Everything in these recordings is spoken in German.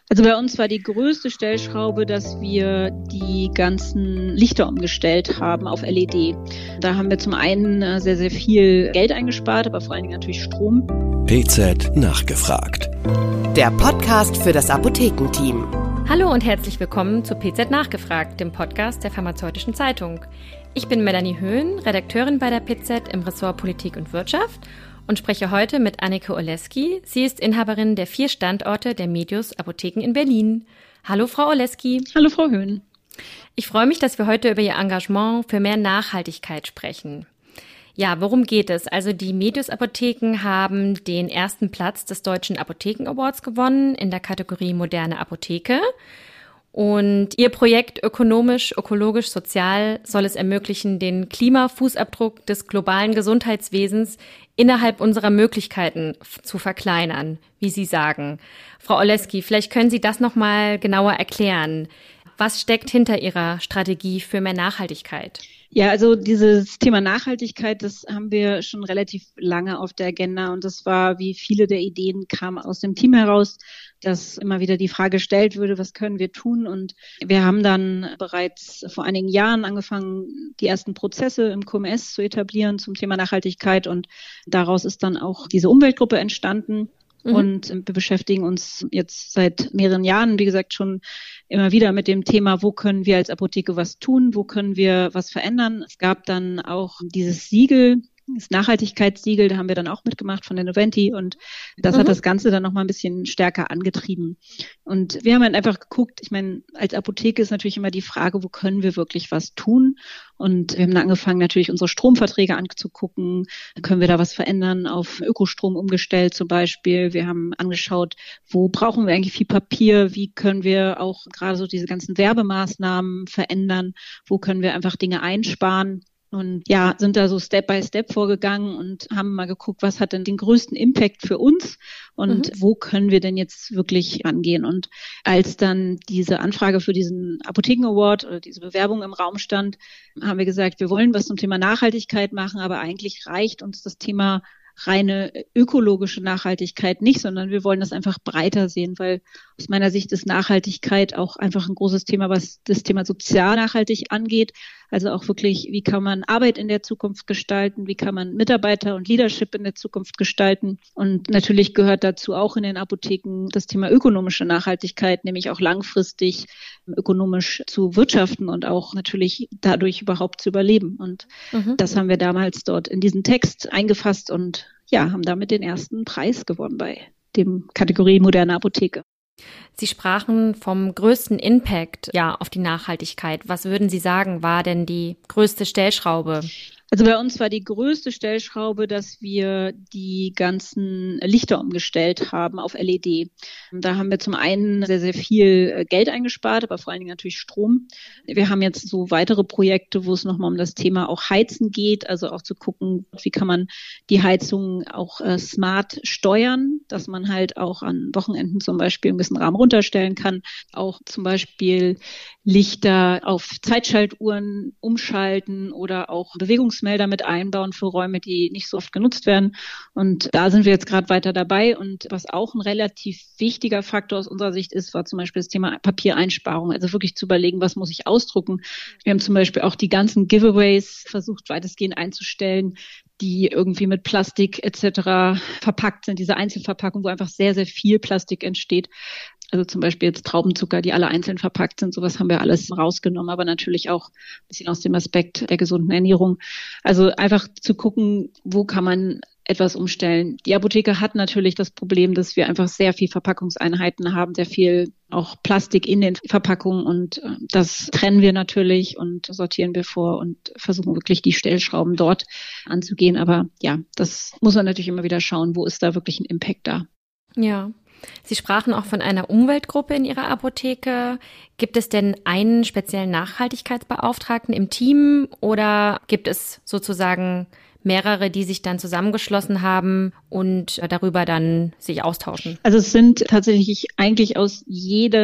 Also bei uns war die größte Stellschraube, dass wir die ganzen Lichter umgestellt haben auf LED. Da haben wir zum einen sehr, sehr viel Geld eingespart, aber vor allen Dingen natürlich Strom. PZ nachgefragt. Der Podcast für das Apothekenteam. Hallo und herzlich willkommen zu PZ nachgefragt, dem Podcast der Pharmazeutischen Zeitung. Ich bin Melanie Höhn, Redakteurin bei der PZ im Ressort Politik und Wirtschaft und spreche heute mit Anneke Oleski. Sie ist Inhaberin der 4 Standorte der Medius Apotheken in Berlin. Hallo Frau Oleski. Hallo Frau Höhn. Ich freue mich, dass wir heute über Ihr Engagement für mehr Nachhaltigkeit sprechen. Ja, worum geht es? Also die Medius Apotheken haben den 1. Platz des Deutschen Apotheken Awards gewonnen in der Kategorie Moderne Apotheke. Und Ihr Projekt ökonomisch, ökologisch, sozial soll es ermöglichen, den Klimafußabdruck des globalen Gesundheitswesens innerhalb unserer Möglichkeiten zu verkleinern, wie Sie sagen. Frau Oleski, vielleicht können Sie das noch mal genauer erklären. Was steckt hinter Ihrer Strategie für mehr Nachhaltigkeit? Ja, also dieses Thema Nachhaltigkeit, das haben wir schon relativ lange auf der Agenda und das war, wie viele der Ideen kamen aus dem Team heraus, dass immer wieder die Frage gestellt würde, was können wir tun? Und wir haben dann bereits vor einigen Jahren angefangen, die ersten Prozesse im QMS zu etablieren zum Thema Nachhaltigkeit und daraus ist dann auch diese Umweltgruppe entstanden. Und wir beschäftigen uns jetzt seit mehreren Jahren, wie gesagt, schon immer wieder mit dem Thema, wo können wir als Apotheke was tun, wo können wir was verändern. Es gab dann auch dieses Siegel, das Nachhaltigkeitssiegel, da haben wir dann auch mitgemacht von der Noventi und das hat das Ganze dann nochmal ein bisschen stärker angetrieben. Und wir haben halt einfach geguckt, ich meine, als Apotheke ist natürlich immer die Frage, wo können wir wirklich was tun? Und wir haben dann angefangen, natürlich unsere Stromverträge anzugucken. Können wir da was verändern? Auf Ökostrom umgestellt zum Beispiel. Wir haben angeschaut, wo brauchen wir eigentlich viel Papier? Wie können wir auch gerade so diese ganzen Werbemaßnahmen verändern? Wo können wir einfach Dinge einsparen? Und ja, sind da so Step by Step vorgegangen und haben mal geguckt, was hat denn den größten Impact für uns und wo können wir denn jetzt wirklich rangehen? Und als dann diese Anfrage für diesen Apotheken Award oder diese Bewerbung im Raum stand, haben wir gesagt, wir wollen was zum Thema Nachhaltigkeit machen, aber eigentlich reicht uns das Thema reine ökologische Nachhaltigkeit nicht, sondern wir wollen das einfach breiter sehen, weil aus meiner Sicht ist Nachhaltigkeit auch einfach ein großes Thema, was das Thema sozial nachhaltig angeht. Also auch wirklich, wie kann man Arbeit in der Zukunft gestalten, wie kann man Mitarbeiter und Leadership in der Zukunft gestalten. Und natürlich gehört dazu auch in den Apotheken das Thema ökonomische Nachhaltigkeit, nämlich auch langfristig ökonomisch zu wirtschaften und auch natürlich dadurch überhaupt zu überleben. Und das haben wir damals dort in diesen Text eingefasst und ja, haben damit den ersten Preis gewonnen bei dem Kategorie Moderne Apotheke. Sie sprachen vom größten Impact, auf die Nachhaltigkeit. Was würden Sie sagen, war denn die größte Stellschraube? Also bei uns war die größte Stellschraube, dass wir die ganzen Lichter umgestellt haben auf LED. Da haben wir zum einen sehr, sehr viel Geld eingespart, aber vor allen Dingen natürlich Strom. Wir haben jetzt so weitere Projekte, wo es nochmal um das Thema auch Heizen geht, also auch zu gucken, wie kann man die Heizung auch smart steuern, dass man halt auch an Wochenenden zum Beispiel ein bisschen Rahmen runterstellen kann. Auch zum Beispiel Lichter auf Zeitschaltuhren umschalten oder auch Bewegungsmelder mit einbauen für Räume, die nicht so oft genutzt werden. Und da sind wir jetzt gerade weiter dabei. Und was auch ein relativ wichtiger Faktor aus unserer Sicht ist, war zum Beispiel das Thema Papiereinsparung. Also wirklich zu überlegen, was muss ich ausdrucken. Wir haben zum Beispiel auch die ganzen Giveaways versucht, weitestgehend einzustellen, die irgendwie mit Plastik etc. verpackt sind, diese Einzelverpackung, wo einfach sehr, sehr viel Plastik entsteht. Also zum Beispiel jetzt Traubenzucker, die alle einzeln verpackt sind, sowas haben wir alles rausgenommen, aber natürlich auch ein bisschen aus dem Aspekt der gesunden Ernährung. Also einfach zu gucken, wo kann man etwas umstellen. Die Apotheke hat natürlich das Problem, dass wir einfach sehr viel Verpackungseinheiten haben, sehr viel auch Plastik in den Verpackungen und das trennen wir natürlich und sortieren wir vor und versuchen wirklich die Stellschrauben dort anzugehen. Aber ja, das muss man natürlich immer wieder schauen, wo ist da wirklich ein Impact da. Ja. Sie sprachen auch von einer Umweltgruppe in Ihrer Apotheke. Gibt es denn einen speziellen Nachhaltigkeitsbeauftragten im Team oder gibt es sozusagen mehrere, die sich dann zusammengeschlossen haben und darüber dann sich austauschen? Also es sind tatsächlich eigentlich aus jedem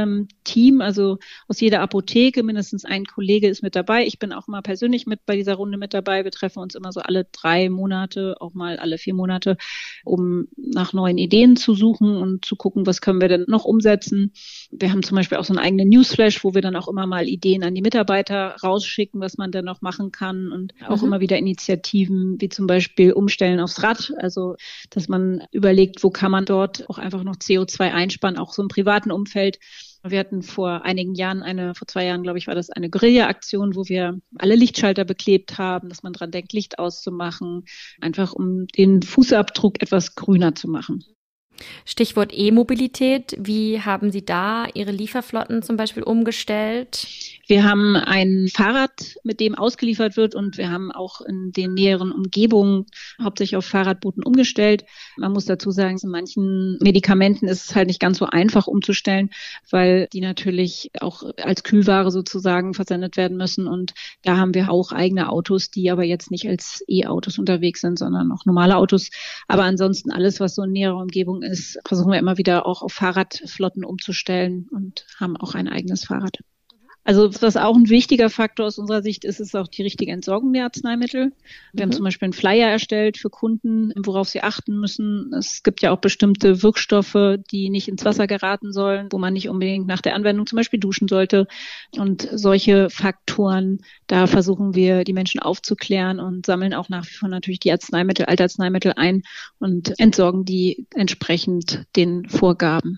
Team, also aus jeder Apotheke mindestens ein Kollege ist mit dabei. Ich bin auch mal persönlich mit bei dieser Runde mit dabei. Wir treffen uns immer so alle 3 Monate, auch mal alle 4 Monate, um nach neuen Ideen zu suchen und zu gucken, was können wir denn noch umsetzen. Wir haben zum Beispiel auch so einen eigenen Newsflash, wo wir dann auch immer mal Ideen an die Mitarbeiter rausschicken, was man denn noch machen kann und auch immer wieder Initiativen, wie zum Beispiel Umstellen aufs Rad, also dass man überlegt, wo kann man dort auch einfach noch CO2 einsparen, auch so im privaten Umfeld. Wir hatten vor einigen Jahren vor 2 Jahren, glaube ich, war das eine Guerilla-Aktion, wo wir alle Lichtschalter beklebt haben, dass man dran denkt, Licht auszumachen, einfach um den Fußabdruck etwas grüner zu machen. Stichwort E-Mobilität. Wie haben Sie da Ihre Lieferflotten zum Beispiel umgestellt? Wir haben ein Fahrrad, mit dem ausgeliefert wird, und wir haben auch in den näheren Umgebungen hauptsächlich auf Fahrradboten umgestellt. Man muss dazu sagen, in manchen Medikamenten ist es halt nicht ganz so einfach umzustellen, weil die natürlich auch als Kühlware sozusagen versendet werden müssen. Und da haben wir auch eigene Autos, die aber jetzt nicht als E-Autos unterwegs sind, sondern auch normale Autos. Aber ansonsten alles, was so in näherer Umgebung ist, versuchen wir immer wieder auch auf Fahrradflotten umzustellen und haben auch ein eigenes Fahrrad. Also was auch ein wichtiger Faktor aus unserer Sicht ist, ist auch die richtige Entsorgung der Arzneimittel. Wir haben zum Beispiel einen Flyer erstellt für Kunden, worauf sie achten müssen. Es gibt ja auch bestimmte Wirkstoffe, die nicht ins Wasser geraten sollen, wo man nicht unbedingt nach der Anwendung zum Beispiel duschen sollte. Und solche Faktoren, da versuchen wir, die Menschen aufzuklären und sammeln auch nach wie vor natürlich die Arzneimittel, Altarzneimittel ein und entsorgen die entsprechend den Vorgaben.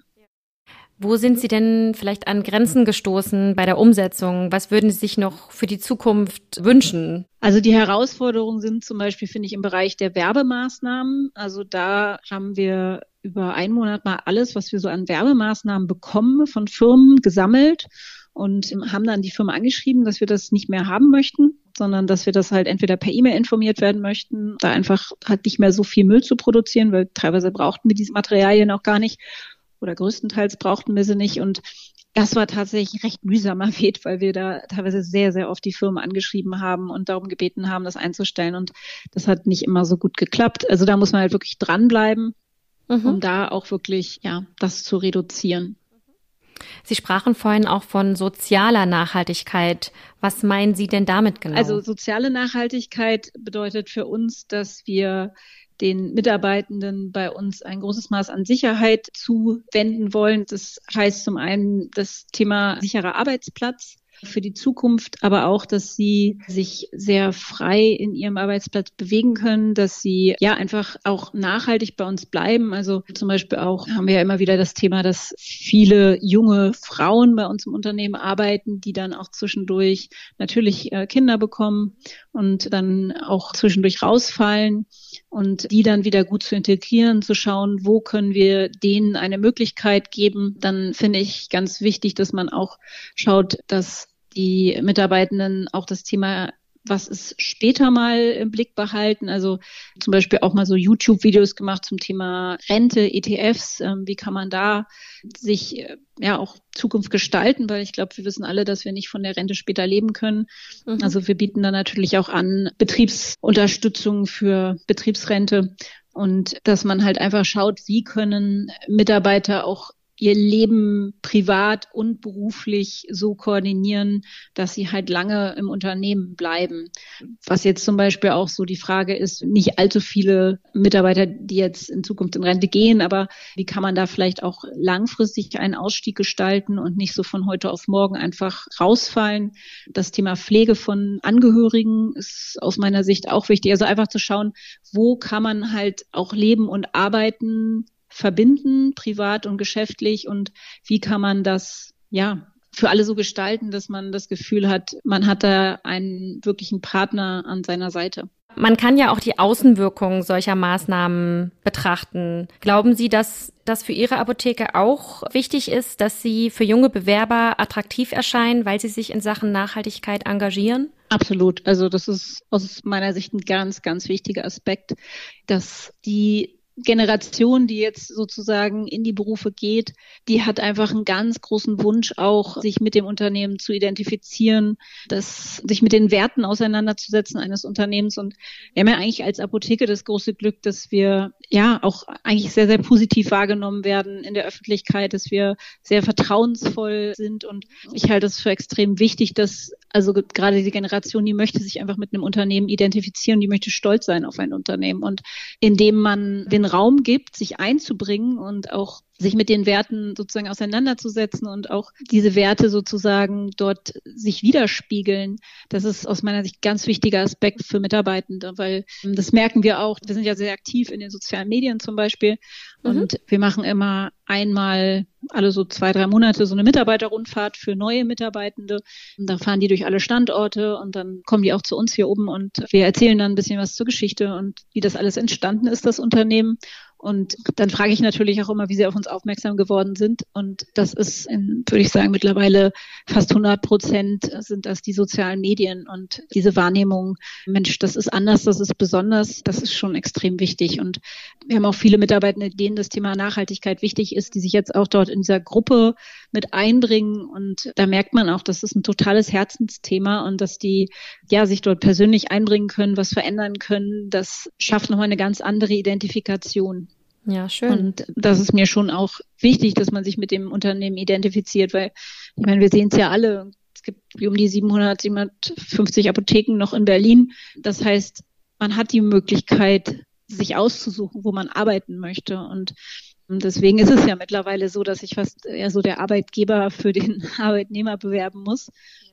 Wo sind Sie denn vielleicht an Grenzen gestoßen bei der Umsetzung? Was würden Sie sich noch für die Zukunft wünschen? Also die Herausforderungen sind zum Beispiel, finde ich, im Bereich der Werbemaßnahmen. Also da haben wir über einen Monat mal alles, was wir so an Werbemaßnahmen bekommen, von Firmen gesammelt und haben dann die Firma angeschrieben, dass wir das nicht mehr haben möchten, sondern dass wir das halt entweder per E-Mail informiert werden möchten, da einfach halt nicht mehr so viel Müll zu produzieren, weil teilweise brauchten wir diese Materialien auch gar nicht. Oder größtenteils brauchten wir sie nicht. Und das war tatsächlich recht mühsamer Weg, weil wir da teilweise sehr, sehr oft die Firmen angeschrieben haben und darum gebeten haben, das einzustellen. Und das hat nicht immer so gut geklappt. Also da muss man halt wirklich dranbleiben, um da auch wirklich, das zu reduzieren. Sie sprachen vorhin auch von sozialer Nachhaltigkeit. Was meinen Sie denn damit genau? Also soziale Nachhaltigkeit bedeutet für uns, dass wir den Mitarbeitenden bei uns ein großes Maß an Sicherheit zuwenden wollen. Das heißt zum einen das Thema sicherer Arbeitsplatz für die Zukunft, aber auch, dass sie sich sehr frei in ihrem Arbeitsplatz bewegen können, dass sie einfach auch nachhaltig bei uns bleiben. Also zum Beispiel auch haben wir ja immer wieder das Thema, dass viele junge Frauen bei uns im Unternehmen arbeiten, die dann auch zwischendurch natürlich Kinder bekommen und dann auch zwischendurch rausfallen und die dann wieder gut zu integrieren, zu schauen, wo können wir denen eine Möglichkeit geben. Dann finde ich ganz wichtig, dass man auch schaut, dass die Mitarbeitenden auch das Thema, was ist später mal im Blick behalten. Also zum Beispiel auch mal so YouTube-Videos gemacht zum Thema Rente, ETFs. Wie kann man da sich auch Zukunft gestalten? Weil ich glaube, wir wissen alle, dass wir nicht von der Rente später leben können. Also wir bieten da natürlich auch an Betriebsunterstützung für Betriebsrente und dass man halt einfach schaut, wie können Mitarbeiter auch ihr Leben privat und beruflich so koordinieren, dass sie halt lange im Unternehmen bleiben. Was jetzt zum Beispiel auch so die Frage ist, nicht allzu viele Mitarbeiter, die jetzt in Zukunft in Rente gehen, aber wie kann man da vielleicht auch langfristig einen Ausstieg gestalten und nicht so von heute auf morgen einfach rausfallen? Das Thema Pflege von Angehörigen ist aus meiner Sicht auch wichtig. Also einfach zu schauen, wo kann man halt auch leben und arbeiten, verbinden, privat und geschäftlich, und wie kann man das für alle so gestalten, dass man das Gefühl hat, man hat da einen wirklichen Partner an seiner Seite. Man kann ja auch die Außenwirkungen solcher Maßnahmen betrachten. Glauben Sie, dass das für Ihre Apotheke auch wichtig ist, dass Sie für junge Bewerber attraktiv erscheinen, weil sie sich in Sachen Nachhaltigkeit engagieren? Absolut. Also das ist aus meiner Sicht ein ganz, ganz wichtiger Aspekt, dass die Generation, die jetzt sozusagen in die Berufe geht, die hat einfach einen ganz großen Wunsch auch, sich mit dem Unternehmen zu identifizieren, sich mit den Werten auseinanderzusetzen eines Unternehmens. Und wir haben ja eigentlich als Apotheke das große Glück, dass wir ja auch eigentlich sehr, sehr positiv wahrgenommen werden in der Öffentlichkeit, dass wir sehr vertrauensvoll sind. Und ich halte es für extrem wichtig, dass also gerade die Generation, die möchte sich einfach mit einem Unternehmen identifizieren, die möchte stolz sein auf ein Unternehmen. Und indem man den Raum gibt, sich einzubringen und auch sich mit den Werten sozusagen auseinanderzusetzen und auch diese Werte sozusagen dort sich widerspiegeln. Das ist aus meiner Sicht ein ganz wichtiger Aspekt für Mitarbeitende, weil das merken wir auch. Wir sind ja sehr aktiv in den sozialen Medien zum Beispiel und wir machen immer einmal alle so 2-3 Monate so eine Mitarbeiterrundfahrt für neue Mitarbeitende. Und da fahren die durch alle Standorte und dann kommen die auch zu uns hier oben und wir erzählen dann ein bisschen was zur Geschichte und wie das alles entstanden ist, das Unternehmen. Und dann frage ich natürlich auch immer, wie sie auf uns aufmerksam geworden sind. Und das ist, würde ich sagen, mittlerweile fast 100% sind das die sozialen Medien und diese Wahrnehmung, Mensch, das ist anders, das ist besonders, das ist schon extrem wichtig. Und wir haben auch viele Mitarbeitende, denen das Thema Nachhaltigkeit wichtig ist, die sich jetzt auch dort in dieser Gruppe mit einbringen. Und da merkt man auch, das ist ein totales Herzensthema und dass die ja sich dort persönlich einbringen können, was verändern können. Das schafft nochmal eine ganz andere Identifikation. Ja, schön. Und das ist mir schon auch wichtig, dass man sich mit dem Unternehmen identifiziert, weil ich meine, wir sehen es ja alle. Es gibt um die 750 Apotheken noch in Berlin. Das heißt, man hat die Möglichkeit, sich auszusuchen, wo man arbeiten möchte. Und deswegen ist es ja mittlerweile so, dass sich fast eher so der Arbeitgeber für den Arbeitnehmer bewerben muss.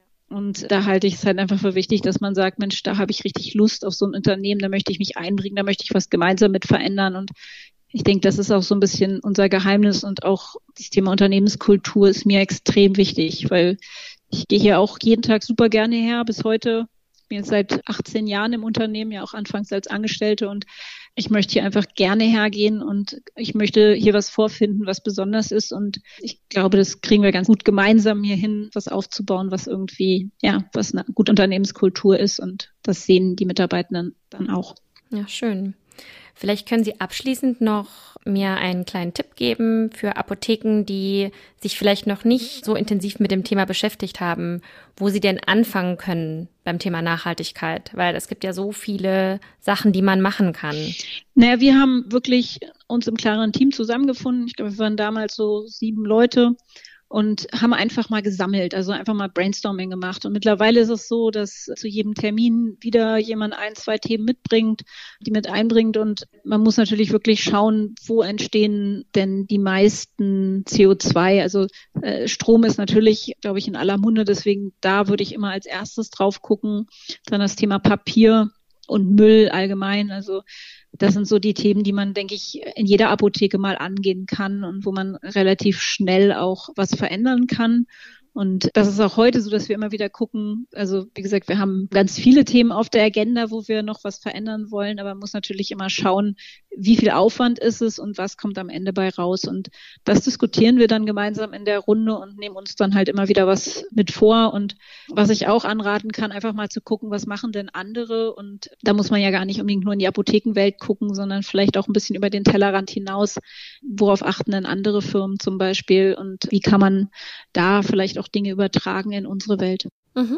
Und da halte ich es halt einfach für wichtig, dass man sagt, Mensch, da habe ich richtig Lust auf so ein Unternehmen, da möchte ich mich einbringen, da möchte ich was gemeinsam mit verändern. Und ich denke, das ist auch so ein bisschen unser Geheimnis und auch das Thema Unternehmenskultur ist mir extrem wichtig, weil ich gehe hier auch jeden Tag super gerne her bis heute. Ich bin jetzt seit 18 Jahren im Unternehmen, ja auch anfangs als Angestellte und ich möchte hier einfach gerne hergehen und ich möchte hier was vorfinden, was besonders ist und ich glaube, das kriegen wir ganz gut gemeinsam hier hin, was aufzubauen, was irgendwie, ja, was eine gute Unternehmenskultur ist und das sehen die Mitarbeitenden dann auch. Ja, schön. Vielleicht können Sie abschließend noch mir einen kleinen Tipp geben für Apotheken, die sich vielleicht noch nicht so intensiv mit dem Thema beschäftigt haben, wo sie denn anfangen können beim Thema Nachhaltigkeit, weil es gibt ja so viele Sachen, die man machen kann. Naja, wir haben wirklich uns im kleineren Team zusammengefunden. Ich glaube, wir waren damals so 7 Leute. Und haben einfach mal gesammelt, also einfach mal Brainstorming gemacht. Und mittlerweile ist es so, dass zu jedem Termin wieder jemand 1-2 Themen mitbringt, die mit einbringt. Und man muss natürlich wirklich schauen, wo entstehen denn die meisten CO2. Also Strom ist natürlich, glaube ich, in aller Munde. Deswegen da würde ich immer als erstes drauf gucken. Dann das Thema Papier und Müll allgemein. Also das sind so die Themen, die man, denke ich, in jeder Apotheke mal angehen kann und wo man relativ schnell auch was verändern kann. Und das ist auch heute so, dass wir immer wieder gucken, also wie gesagt, wir haben ganz viele Themen auf der Agenda, wo wir noch was verändern wollen, aber man muss natürlich immer schauen, wie viel Aufwand ist es und was kommt am Ende bei raus. Und das diskutieren wir dann gemeinsam in der Runde und nehmen uns dann halt immer wieder was mit vor. Und was ich auch anraten kann, einfach mal zu gucken, was machen denn andere. Und da muss man ja gar nicht unbedingt nur in die Apothekenwelt gucken, sondern vielleicht auch ein bisschen über den Tellerrand hinaus. Worauf achten denn andere Firmen zum Beispiel? Und wie kann man da vielleicht auch Dinge übertragen in unsere Welt? Mhm.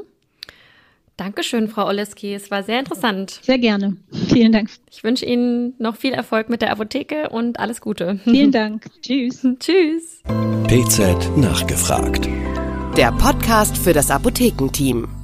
Dankeschön, Frau Oleski. Es war sehr interessant. Sehr gerne. Vielen Dank. Ich wünsche Ihnen noch viel Erfolg mit der Apotheke und alles Gute. Vielen Dank. Tschüss. Tschüss. PZ nachgefragt. Der Podcast für das Apothekenteam.